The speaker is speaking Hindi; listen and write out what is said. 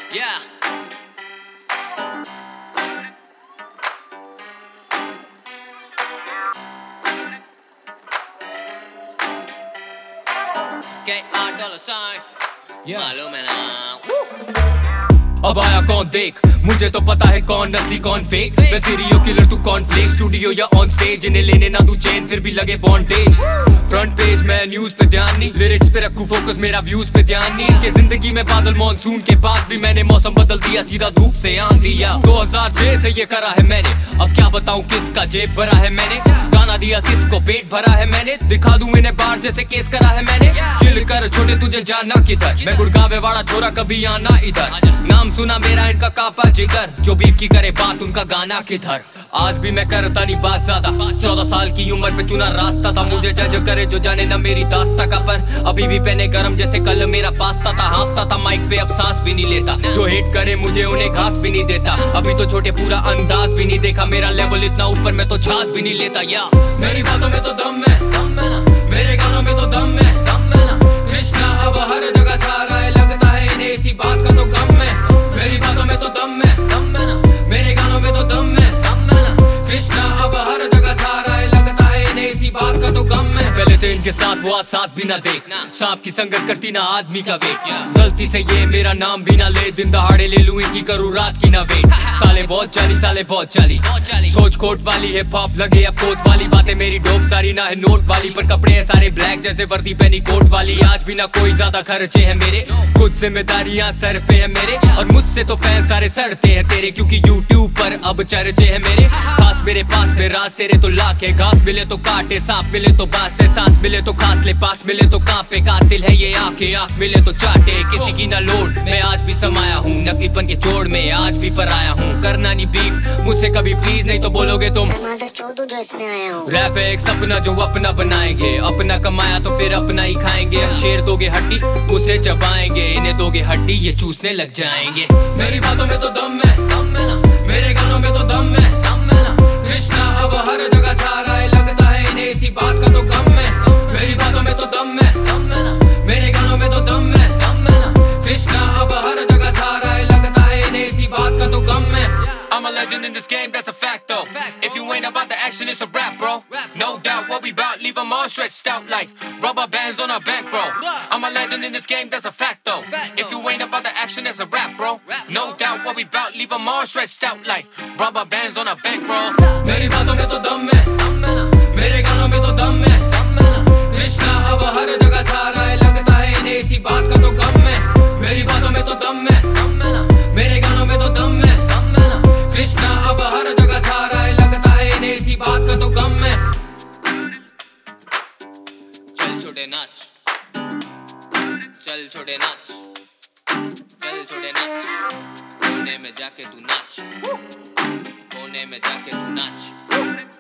Yeah. $8 मालूम है ना। अब आया कौन देख, मुझे तो पता है कौन नकली कौन फेक। मैं सीरियल किलर तू कौन फ्लेक, स्टूडियो या ऑन स्टेज इन्हें लेने ना तू चैन फिर भी लगे बॉन्डेज। फ्रंट पेज मैं न्यूज पे ध्यान नहीं, लिरिक्स पे रखूं फोकस मेरा व्यूज पे ध्यान नहीं। इनके जिंदगी में बादल मॉनसून के बाद भी मैंने मौसम बदल दिया, सीधा धूप से आंधी या 2006 से ये करा है मैंने। अब क्या बताऊं किसका जेब भरा है मैंने, गाना दिया किसको पेट भरा है मैंने। दिखा दूं इन्हें बाहर जैसे केस करा है मैंने। चिल कर छोटे तुझे जाना किधर, मैं गुड़गावे वाला छोरा कभी आना इधर। नाम सुना मेरा इनका कापा जिगर, जो बीफ की करे बात उनका गाना किधर। आज भी मैं करता नहीं बात ज्यादा, 14 साल की उम्र पे चुना रास्ता था। मुझे जज करे जो जाने ना मेरी दास्ता का, पर अभी भी पहने गरम जैसे कल मेरा पास्ता था। हाफता था माइक पे अब सांस भी नहीं लेता, जो हेट करे मुझे उन्हें घास भी नहीं देता। अभी तो छोटे पूरा अंदाज भी नहीं देखा, मेरा लेवल इतना ऊपर मैं तो छास भी नहीं लेता। या मेरी बातों में तो दम है ना, मेरे गानों में तो दम है ना। कृष्णा अब हर जगह छा रहा है, लगता है इन्हें इसी बात का तो गम है। मेरी बातों में तो दम है ना, मेरे गानों में तो दम है ना। कृष्णा अब हर जगह छा रहा है, लगता है इन्हें इसी बात का तो गम है। पहले से इनके साथ वो आज साथ भी ना देख, सांप की संगत करती ना आदमी का वेट। गलती से ये मेरा नाम भी ना ले, दिन दहाड़े ले लूं इनकी करूं रात की ना वेट। साले बहुत चाली सोच कोट वाली है पॉप लगे अब कोट वाली। बातें मेरी डोप सारी ना है नोट वाली, पर कपड़े है सारे ब्लैक जैसे वर्दी पहनी कोट वाली। आज भी ना कोई ज्यादा खर्चे है मेरे, कुछ जिम्मेदारियां सर पे है मेरे। और मुझसे तो फैन सारे सड़ते हैं तेरे, क्योंकि यूट्यूब पर अब चर्चे है मेरे। खास मेरे पास में राज तेरे तो लाख है, घास मिले तो काटे, सांप मिले तो बास है। सांस मिले तो खास ले, पास मिले तो कांपे। कातिल है ये आंखें, आंख मिले तो चाटे। किसी की ना लोड मैं आज भी समाया हूँ, नकलीपन के जोड़ में आज भी पर आया हूँ। करना नहीं बीफ मुझसे कभी प्लीज, नहीं तो बोलोगे तुम रैप है एक सपना जो अपना बनाएंगे। अपना कमाया तो फिर अपना ही खाएंगे। हम शेर दोगे हड्डी उसे चबाएंगे, इन्हें दोगे हड्डी ये चूसने लग जाएंगे। मेरी बातों में तो दम है ना, मेरे गानों में तो दम है ना। कृष्णा अब हर जगह छा रहा है, लगता है इन्हें इसी बात का तो गम है। मेरी बातों में तो दम है ना, मेरे गानों में तो दम है ना। कृष्णा अब हर जगह छा रहा है, लगता है इन्हें इसी बात का तो गम है। I'm a legend in this game, that's a fact though. If you ain't about the action, it's a rap, bro. No doubt what we bout, leave them all stretched out like rubber bands on our back, bro. I'm a legend in this game, that's a fact though. If you ain't about the action, it's a rap, bro. No doubt what we bout, leave them all stretched out like rubber bands on our back, bro. मेरी बातों में तो दम है ना, मेरे गानों में तो दम है ना। कृष्णा अब हर जगह छा रहा है, लगता है इन्हें इसी बात का तो गम है। मेरी बातों में तो दम है ना, मेरे गानों में तो दम है ना। कृष्णा अब हर जगह छा रहा है, लगता है इन्हें इसी बात का तो गम है। चल छोटे नाच, चल छोटे नाच, चल छोटे नाच। कोने में जाके तू नाच, कोने में जाके तू नाच।